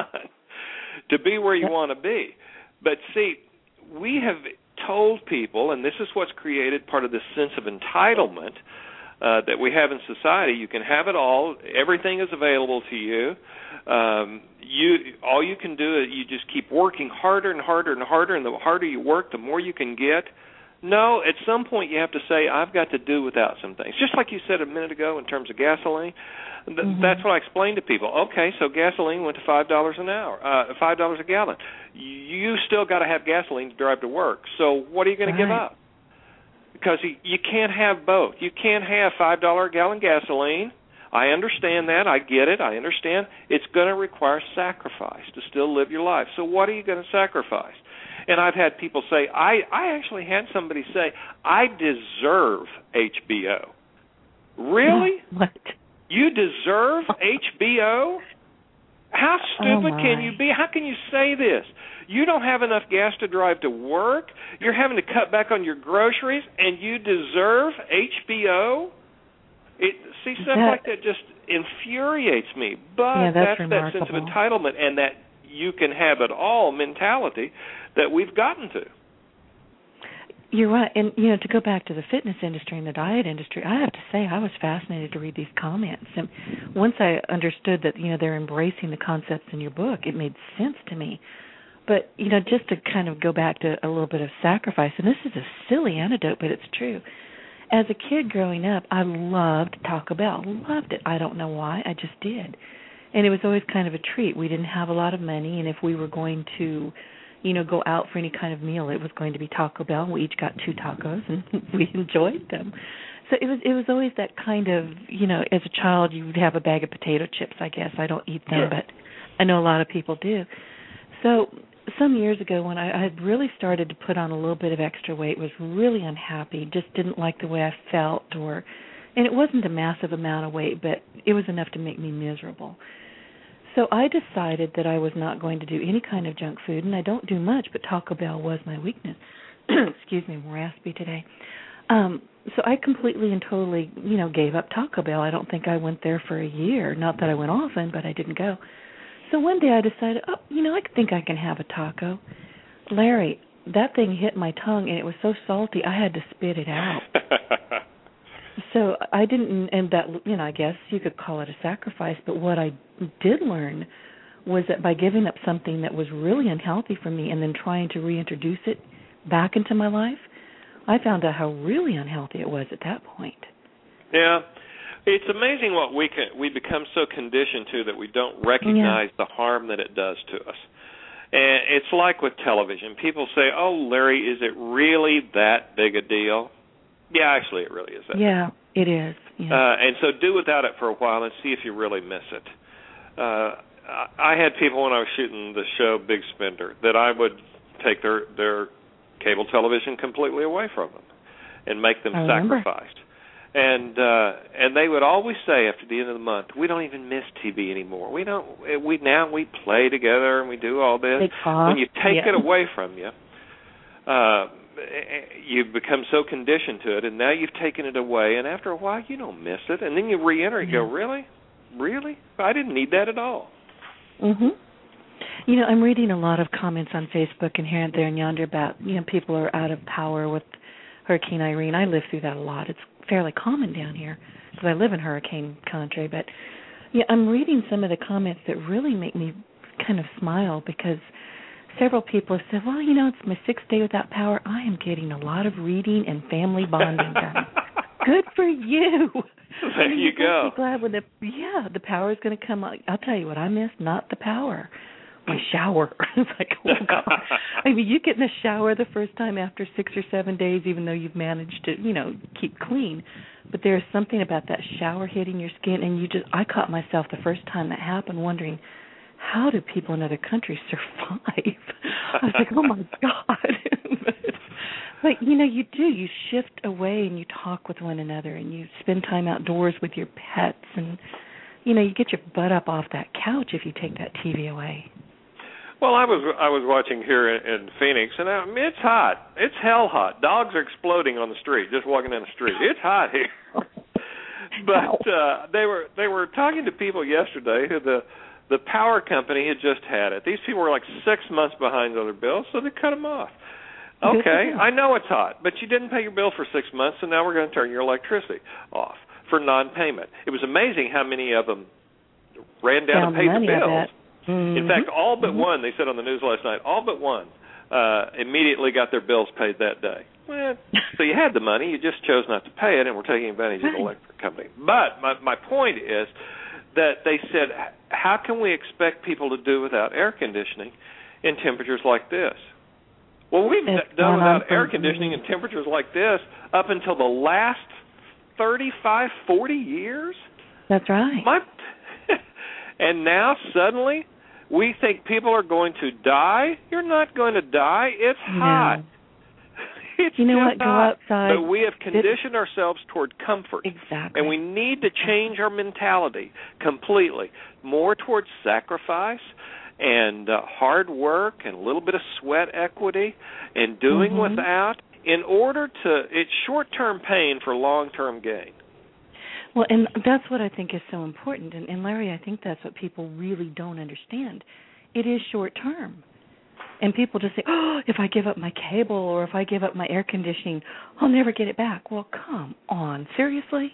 to be where you want to be. But see, we have told people, and this is what's created part of this sense of entitlement uh, that we have in society. You can have it all. Everything is available to you. Um, you all you can do is you just keep working harder and harder and harder, and the harder you work, the more you can get. No, at some point you have to say, I've got to do without some things. Just like you said a minute ago in terms of gasoline, th- mm-hmm. that's what I explained to people. Okay, so gasoline went to five dollars an hour, uh, five dollars a gallon. You still got to have gasoline to drive to work. So what are you going right. to give up? Because you, you can't have both. You can't have five dollars a gallon gasoline. I understand that. I get it. I understand. It's going to require sacrifice to still live your life. So what are you going to sacrifice? And I've had people say, I, I actually had somebody say, I deserve H B O. Really? What? You deserve H B O? How stupid oh can you be? How can you say this? You don't have enough gas to drive to work. You're having to cut back on your groceries, and you deserve H B O? It, see, stuff that, like that just infuriates me. But yeah, that's, that's that sense of entitlement and that you can have it all mentality that we've gotten to. You're right. And, you know, to go back to the fitness industry and the diet industry, I have to say I was fascinated to read these comments. And once I understood that, you know, they're embracing the concepts in your book, it made sense to me. But, you know, just to kind of go back to a little bit of sacrifice, and this is a silly anecdote, but it's true. As a kid growing up, I loved Taco Bell. Loved it. I don't know why. I just did. And it was always kind of a treat. We didn't have a lot of money, and if we were going to, you know, go out for any kind of meal, it was going to be Taco Bell. We each got two tacos, and we enjoyed them. So it was it was always that kind of, you know, as a child, you would have a bag of potato chips, I guess. I don't eat them, sure. but I know a lot of people do. So some years ago when I, I had really started to put on a little bit of extra weight, was really unhappy, just didn't like the way I felt, or, and it wasn't a massive amount of weight, but it was enough to make me miserable. So I decided that I was not going to do any kind of junk food, and I don't do much, but Taco Bell was my weakness. Excuse me, I'm raspy today. Um, so I completely and totally, you know, gave up Taco Bell. I don't think I went there for a year. Not that I went often, but I didn't go. So one day I decided, oh, you know, I think I can have a taco. Larry, that thing hit my tongue, and it was so salty I had to spit it out. So I didn't, and that, you know, I guess you could call it a sacrifice, but what I did learn was that by giving up something that was really unhealthy for me and then trying to reintroduce it back into my life, I found out how really unhealthy it was at that point. Yeah. It's amazing what we can, we become so conditioned to that we don't recognize yeah. the harm that it does to us. And it's like with television. People say, oh, Larry, is it really that big a deal? Yeah, actually it really is that Yeah, big. it is. Yeah. Uh, and so do without it for a while and see if you really miss it. Uh, I had people when I was shooting the show Big Spender that I would take their, their cable television completely away from them and make them sacrifice. And uh, and they would always say after the end of the month, we don't even miss T V anymore. We don't. We now we play together and we do all this. When you take yeah. it away from you, uh, you become so conditioned to it, and now you've taken it away. And after a while, you don't miss it, and then you re-enter and yeah. go, really, really? I didn't need that at all. Mhm. You know, I'm reading a lot of comments on Facebook and here and there and yonder about, you know, people are out of power with Hurricane Irene. I live through that a lot. It's fairly common down here because I live in hurricane country. But yeah, I'm reading some of the comments that really make me kind of smile because several people have said, well, you know, it's my sixth day without power. I am getting a lot of reading and family bonding done. Good for you. There I mean, you go. Be glad when the yeah the power is going to come. I'll tell you what I miss, not the power. My shower. It's like, oh, God. I mean, you get in the shower the first time after six or seven days, even though you've managed to, you know, keep clean. But there's something about that shower hitting your skin, and you just, I caught myself the first time that happened wondering, how do people in other countries survive? I was like, oh, my God. but, but, you know, you do. You shift away and you talk with one another, and you spend time outdoors with your pets, and, you know, you get your butt up off that couch if you take that T V away. Well, I was I was watching here in, in Phoenix, and I mean, it's hot. It's hell hot. Dogs are exploding on the street, just walking down the street. It's hot here. But uh, they were they were talking to people yesterday who the the power company had just had it. These people were like six months behind on their bills, so they cut them off. Okay, I know it's hot, but you didn't pay your bill for six months, so now we're going to turn your electricity off for non-payment. It was amazing how many of them ran down Found and paid the money, bills. Mm-hmm. In fact, all but mm-hmm. one, they said on the news last night, all but one uh, immediately got their bills paid that day. Well, so you had the money, you just chose not to pay it, and we're taking advantage of the electric company. But my, my point is that they said, how can we expect people to do without air conditioning in temperatures like this? Well, we've it's done without air conditioning in temperatures like this up until the last thirty-five, forty years. That's right. My, and now suddenly we think people are going to die. You're not going to die. It's hot. No. It's you know just what? Go hot. outside. But we have conditioned it, ourselves toward comfort. Exactly. And we need to change our mentality completely, more towards sacrifice and uh, hard work and a little bit of sweat equity and doing mm-hmm. without in order to, it's short-term pain for long-term gain. Well, and that's what I think is so important. And, and Larry, I think that's what people really don't understand. It is short-term. And people just say, oh, if I give up my cable or if I give up my air conditioning, I'll never get it back. Well, come on. Seriously?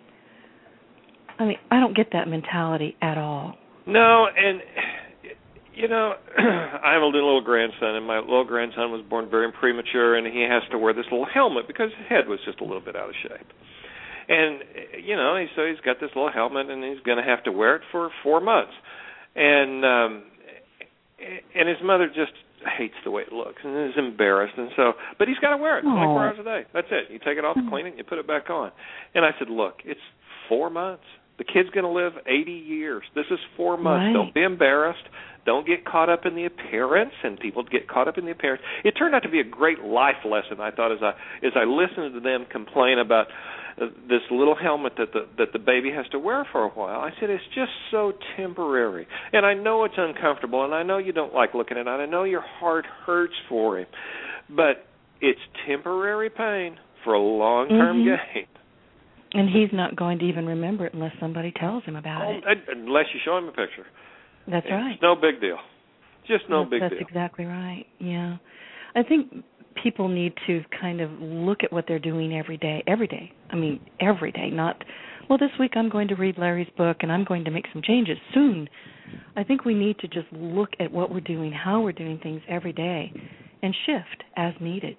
I mean, I don't get that mentality at all. No, and, you know, I have a little, little grandson, and my little grandson was born very premature, and he has to wear this little helmet because his head was just a little bit out of shape. And, you know, so he's got this little helmet, and he's going to have to wear it for four months. And um, and his mother just hates the way it looks and is embarrassed. And so, but he's got to wear it twenty-four hours a day. That's it. You take it off, clean it, you put it back on. And I said, look, it's four months. The kid's going to live eighty years. This is four months. Right. Don't be embarrassed. Don't get caught up in the appearance, and people get caught up in the appearance. It turned out to be a great life lesson, I thought, as I as I listened to them complain about uh, this little helmet that the that the baby has to wear for a while. I said, it's just so temporary. And I know it's uncomfortable, and I know you don't like looking at it. I know your heart hurts for him. But it's temporary pain for a long-term mm-hmm. gain. And he's not going to even remember it unless somebody tells him about oh, it. Unless you show him a picture. That's right. It's no big deal. Just no that's, big that's deal. That's exactly right, yeah. I think people need to kind of look at what they're doing every day, every day. I mean, every day, not, well, this week I'm going to read Larry's book and I'm going to make some changes soon. I think we need to just look at what we're doing, how we're doing things every day, and shift as needed,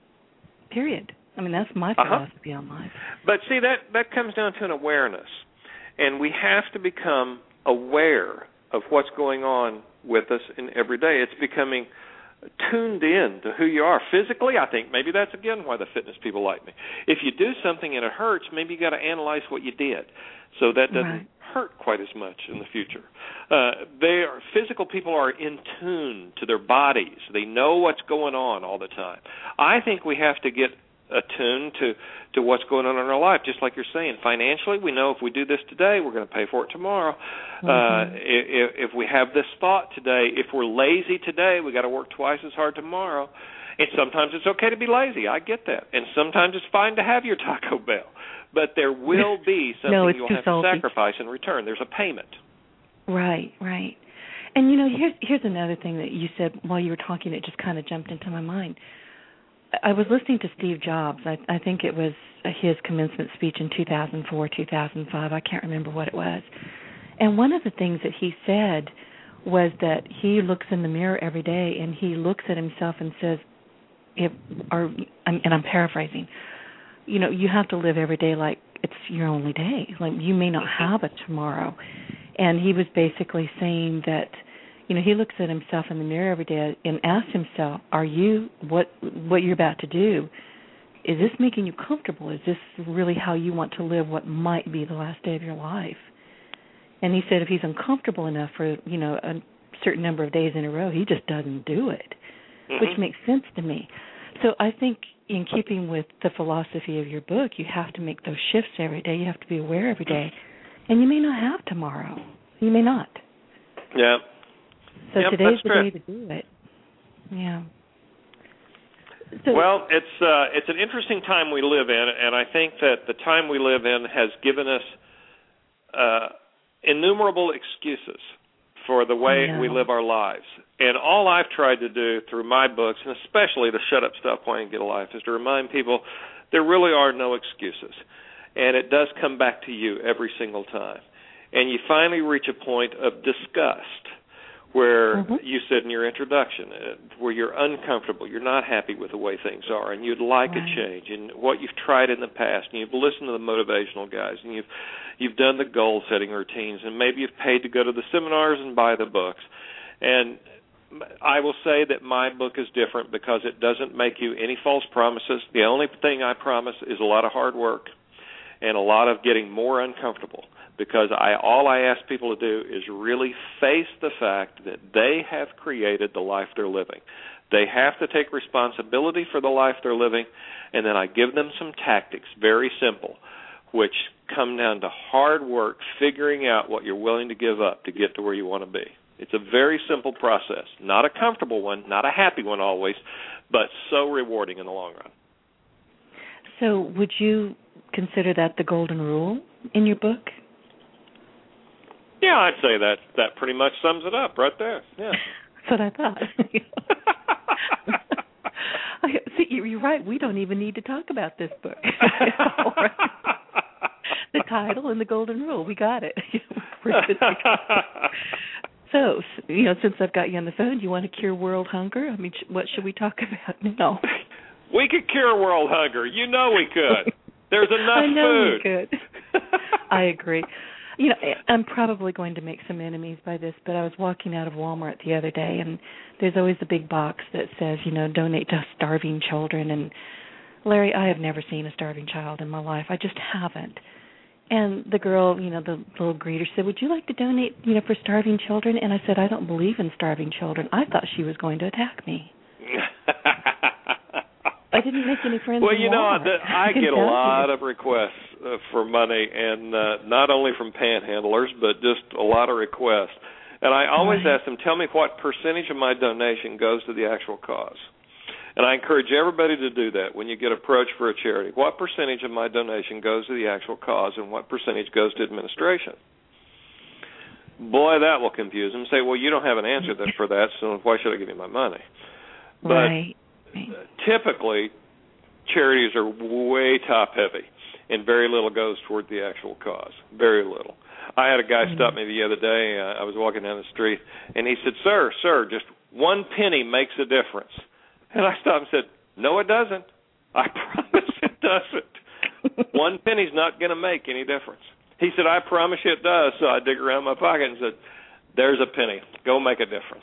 period. I mean, that's my philosophy uh-huh. on life. But see, that, that comes down to an awareness. And we have to become aware of what's going on with us in every day. It's becoming tuned in to who you are. Physically, I think maybe that's, again, why the fitness people like me. If you do something and it hurts, maybe you got to analyze what you did so that doesn't right. hurt quite as much in the future. Uh, they are, physical people are in tune to their bodies. They know what's going on all the time. I think we have to get attuned to, to what's going on in our life, just like you're saying. Financially, we know if we do this today, we're going to pay for it tomorrow. Mm-hmm. Uh, if, if we have this thought today, if we're lazy today, we got to work twice as hard tomorrow. And sometimes it's okay to be lazy. I get that. And sometimes it's fine to have your Taco Bell. But there will be something no, you'll have salty. to sacrifice in return. There's a payment. Right, right. And, you know, here's, here's another thing that you said while you were talking that just kind of jumped into my mind. I was listening to Steve Jobs. I, I think it was his commencement speech in two thousand four, two thousand five. I can't remember what it was. And one of the things that he said was that he looks in the mirror every day and he looks at himself and says, if, or, and I'm paraphrasing, you know, you have to live every day like it's your only day. Like you may not have a tomorrow. And he was basically saying that, you know, he looks at himself in the mirror every day and asks himself, are you, what what you're about to do, is this making you comfortable? Is this really how you want to live what might be the last day of your life? And he said if he's uncomfortable enough for, you know, a certain number of days in a row, he just doesn't do it, mm-hmm. which makes sense to me. So I think in keeping with the philosophy of your book, you have to make those shifts every day. You have to be aware every day. And you may not have tomorrow. You may not. Yeah. So yep, today's the true. day to do it. Yeah. So, well, it's uh, it's an interesting time we live in, and I think that the time we live in has given us uh, innumerable excuses for the way we live our lives. And all I've tried to do through my books, and especially the Shut Up, Stop Whining, Get a Life, is to remind people there really are no excuses. And it does come back to you every single time. And you finally reach a point of disgust, where mm-hmm. you said in your introduction, uh, where you're uncomfortable, you're not happy with the way things are, and you'd like right. a change, and what you've tried in the past, and you've listened to the motivational guys, and you've you've done the goal-setting routines, and maybe you've paid to go to the seminars and buy the books. And I will say that my book is different because it doesn't make you any false promises. The only thing I promise is a lot of hard work and a lot of getting more uncomfortable. Because I, all I ask people to do is really face the fact that they have created the life they're living. They have to take responsibility for the life they're living, and then I give them some tactics, very simple, which come down to hard work, figuring out what you're willing to give up to get to where you want to be. It's a very simple process, not a comfortable one, not a happy one always, but so rewarding in the long run. So would you consider that the golden rule in your book? Yeah, I'd say that that pretty much sums it up right there. Yeah, that's what I thought. See, you're right. We don't even need to talk about this book. Right. The title and the golden rule. We got it. So, you know, since I've got you on the phone, do you want to cure world hunger? I mean, what should we talk about now? We could cure world hunger. You know we could. There's enough I know food. we could. I agree. You know, I'm probably going to make some enemies by this, but I was walking out of Walmart the other day, and there's always the big box that says, you know, donate to starving children. And, Larry, I have never seen a starving child in my life. I just haven't. And the girl, you know, the little greeter said, would you like to donate, you know, for starving children? And I said, I don't believe in starving children. I thought she was going to attack me. I didn't make any friends. Well, you know, the, I get a lot of requests uh, for money, and uh, not only from panhandlers, but just a lot of requests. And I always right. ask them, tell me what percentage of my donation goes to the actual cause. And I encourage everybody to do that when you get approached for a charity. What percentage of my donation goes to the actual cause, and what percentage goes to administration? Boy, that will confuse them. Say, well, you don't have an answer for that, so why should I give you my money? But right. typically, charities are way top-heavy, and very little goes toward the actual cause. Very little. I had a guy mm-hmm. stop me the other day. Uh, I was walking down the street, and he said, sir, sir, just one penny makes a difference. And I stopped and said, no, it doesn't. I promise it doesn't. One penny's not going to make any difference. He said, I promise you it does. So I dig around my pocket and said, there's a penny. Go make a difference.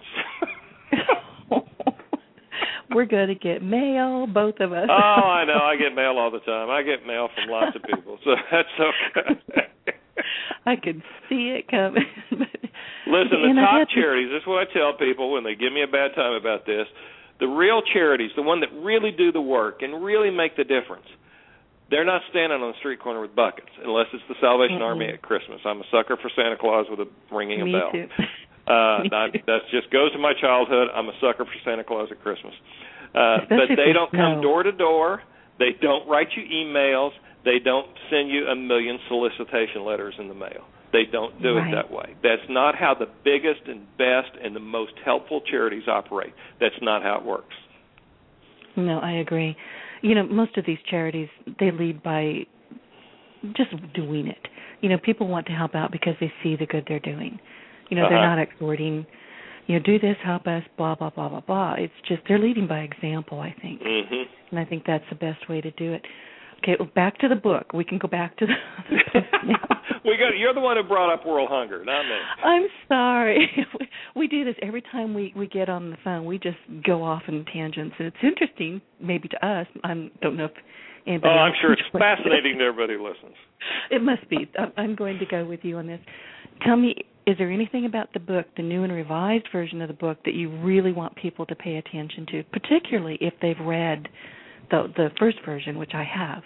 We're going to get mail, both of us. Oh, I know. I get mail all the time. I get mail from lots of people, so that's okay. I can see it coming. Listen, the top charities, this is what I tell people when they give me a bad time about this. The real charities, the one that really do the work and really make the difference, they're not standing on the street corner with buckets, unless it's the Salvation mm-hmm. Army at Christmas. I'm a sucker for Santa Claus with a ringing Me a bell. Too. Uh, not, that just goes to my childhood. I'm a sucker for Santa Claus at Christmas. Uh, but they don't come door to door. They don't write you emails. They don't send you a million solicitation letters in the mail. They don't do right. it that way. That's not how the biggest and best and the most helpful charities operate. That's not how it works. No, I agree. You know, most of these charities, they lead by just doing it. You know, people want to help out because they see the good they're doing. You know, uh-huh. they're not exhorting, you know, do this, help us, blah, blah, blah, blah, blah. It's just they're leading by example, I think. Mm-hmm. And I think that's the best way to do it. Okay, well, back to the book. We can go back to the, the book now. we got, you're the one who brought up world hunger, not me. I'm sorry. We, we do this every time we, we get on the phone. We just go off in tangents, and it's interesting, maybe to us. I don't know if anybody Oh, else I'm sure it's fascinating to everybody who listens. It must be. I'm going to go with you on this. Tell me, is there anything about the book, the new and revised version of the book, that you really want people to pay attention to, particularly if they've read the the first version, which I have?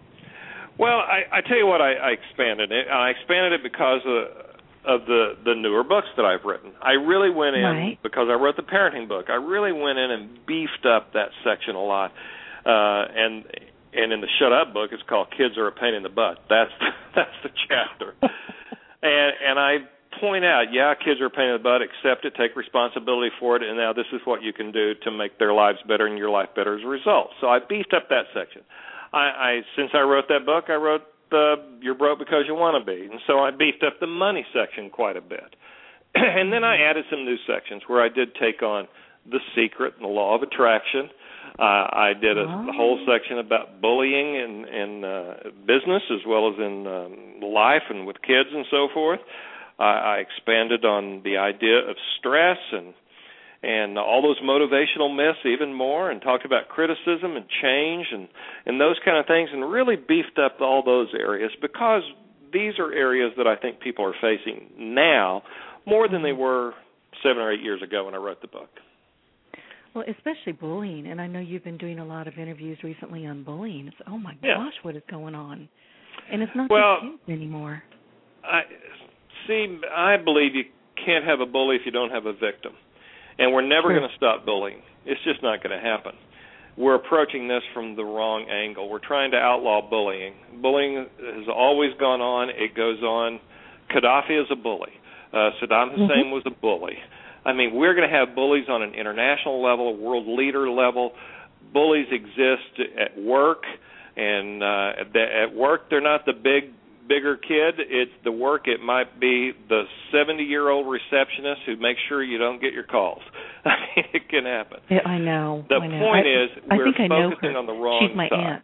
Well, I, I tell you what, I, I expanded it. I expanded it because of, of the, the newer books that I've written. I really went in, right. because I wrote the parenting book, I really went in and beefed up that section a lot. Uh, and and in the Shut Up book, it's called Kids Are a Pain in the Butt. That's that's the chapter. and and I point out, yeah, kids are a pain in the butt, accept it, take responsibility for it, and now this is what you can do to make their lives better and your life better as a result. So I beefed up that section. I, I since I wrote that book, I wrote the You're Broke Because You Want to Be, and so I beefed up the money section quite a bit. And then I added some new sections where I did take on The Secret and the Law of Attraction. Uh, I did a, a whole section about bullying in, in uh, business as well as in um, life and with kids and so forth. I expanded on the idea of stress and and all those motivational myths even more, and talked about criticism and change and, and those kind of things, and really beefed up all those areas because these are areas that I think people are facing now more than they were seven or eight years ago when I wrote the book. Well, especially bullying, and I know you've been doing a lot of interviews recently on bullying. It's, oh, my yeah. gosh, what is going on? And it's not well, just kids anymore. I... See, I believe you can't have a bully if you don't have a victim. And we're never going to stop bullying. It's just not going to happen. We're approaching this from the wrong angle. We're trying to outlaw bullying. Bullying has always gone on. It goes on. Gaddafi is a bully. Uh, Saddam Hussein mm-hmm. was a bully. I mean, we're going to have bullies on an international level, a world leader level. Bullies exist at work. And uh, at work, they're not the big bigger kid. It's the work. It might be the seventy-year-old receptionist who makes sure you don't get your calls. I mean, it can happen. Yeah, I know. The I know. point I, is I we're think I focusing know on the wrong She's my side. aunt.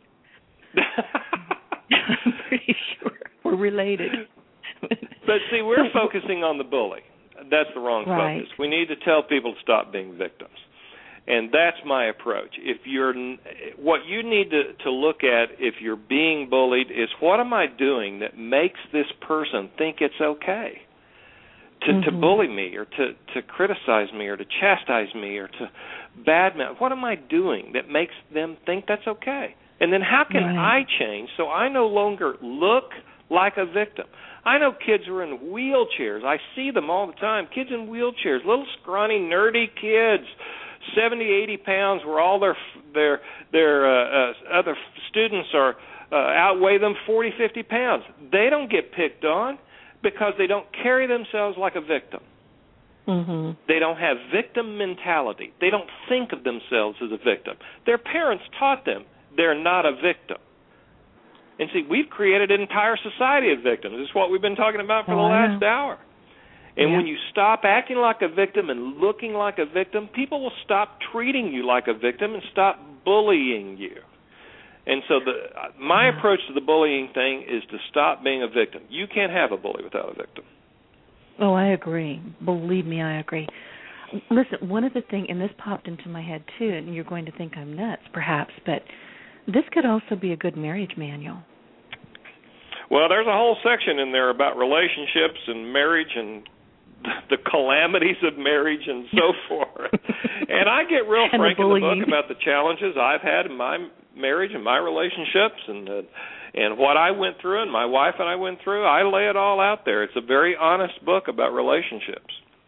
I'm pretty sure we're related. But see, we're focusing on the bully. That's the wrong right. focus. We need to tell people to stop being victims. And that's my approach. If you're, what you need to, to look at if you're being bullied is, what am I doing that makes this person think it's okay to, mm-hmm. to bully me or to, to criticize me or to chastise me or to badmouth? What am I doing that makes them think that's okay? And then how can right. I change so I no longer look like a victim? I know kids who are in wheelchairs. I see them all the time. Kids in wheelchairs, little scrawny, nerdy kids, seventy, eighty pounds, where all their their their uh, uh, other students are uh, outweigh them forty, fifty pounds. They don't get picked on because they don't carry themselves like a victim. Mm-hmm. They don't have victim mentality. They don't think of themselves as a victim. Their parents taught them they're not a victim. And see, we've created an entire society of victims. This is what we've been talking about for oh, the last hour. And yeah. when you stop acting like a victim and looking like a victim, people will stop treating you like a victim and stop bullying you. And so the my yeah. approach to the bullying thing is to stop being a victim. You can't have a bully without a victim. Oh, I agree. Believe me, I agree. Listen, one of the things, and this popped into my head too, and you're going to think I'm nuts perhaps, but this could also be a good marriage manual. Well, there's a whole section in there about relationships and marriage and the calamities of marriage and so forth. And I get real frank in the book about the challenges I've had in my marriage and my relationships and uh, and what I went through and my wife and I went through. I lay it all out there. It's a very honest book about relationships.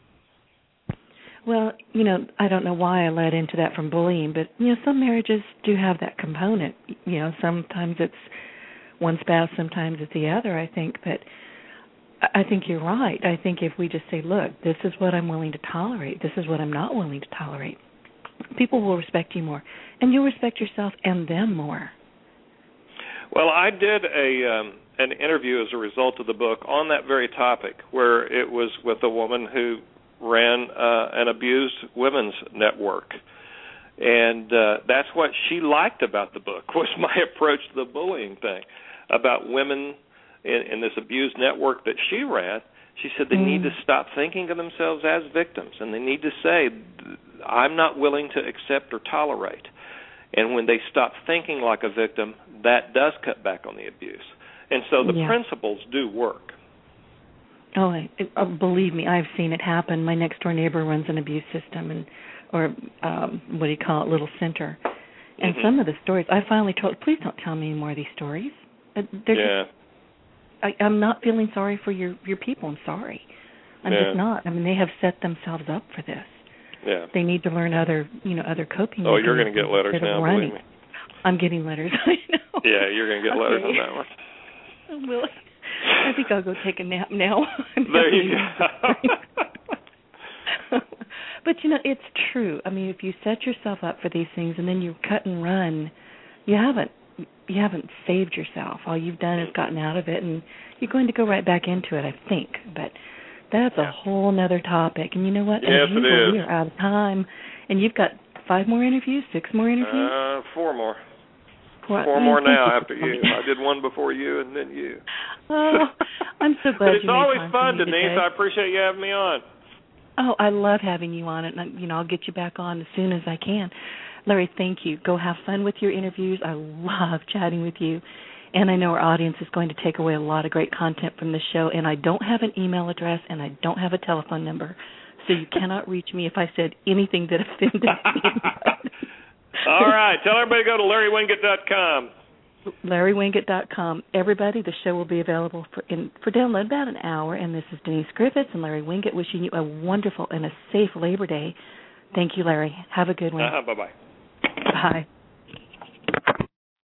Well, you know, I don't know why I led into that from bullying, but, you know, some marriages do have that component. You know, sometimes it's one spouse, sometimes it's the other, I think. But I think you're right. I think if we just say, look, this is what I'm willing to tolerate, this is what I'm not willing to tolerate, people will respect you more. And you'll respect yourself and them more. Well, I did a um, an interview as a result of the book on that very topic, where it was with a woman who ran uh, an abused women's network. And uh, that's what she liked about the book, was my approach to the bullying thing, about women in, in this abused network that she ran. She said they mm. need to stop thinking of themselves as victims, and they need to say, I'm not willing to accept or tolerate. And when they stop thinking like a victim, that does cut back on the abuse. And so the yeah. principles do work. Oh, I, uh, believe me, I've seen it happen. My next-door neighbor runs an abuse system, and or um, what do you call it, little center. And mm-hmm. some of the stories, I finally told, please don't tell me any more of these stories. Uh, yeah. Just, I, I'm not feeling sorry for your, your people. I'm sorry. I'm yeah. just not. I mean, they have set themselves up for this. Yeah. They need to learn other, you know, other coping. Oh, you're going to get letters now, running. believe me. I'm getting letters. I know. Yeah, you're going to get okay. letters on that one. Will I think I'll go take a nap now. There you go. But, you know, it's true. I mean, if you set yourself up for these things and then you cut and run, you haven't you haven't saved yourself. All you've done is gotten out of it, and you're going to go right back into it, I think. But that's yeah. a whole other topic. And you know what? Yes, As it usual, is. we are out of time. And you've got five more interviews, six more interviews? Uh, four more. What? Four more now after you. I did one before you and then you. Oh, I'm so glad but it's you made always time fun, for me Denise. today. I appreciate you having me on. Oh, I love having you on it. And, you know, I'll get you back on as soon as I can. Larry, thank you. Go have fun with your interviews. I love chatting with you. And I know our audience is going to take away a lot of great content from this show. And I don't have an email address and I don't have a telephone number. So you cannot reach me if I said anything that offended anybody. All right. Tell everybody to go to Larry Winget dot com. Larry Winget dot com. Everybody, the show will be available for in, for download about an hour. And this is Denise Griffiths and Larry Winget wishing you a wonderful and a safe Labor Day. Thank you, Larry. Have a good one. Uh-huh, bye-bye. Bye.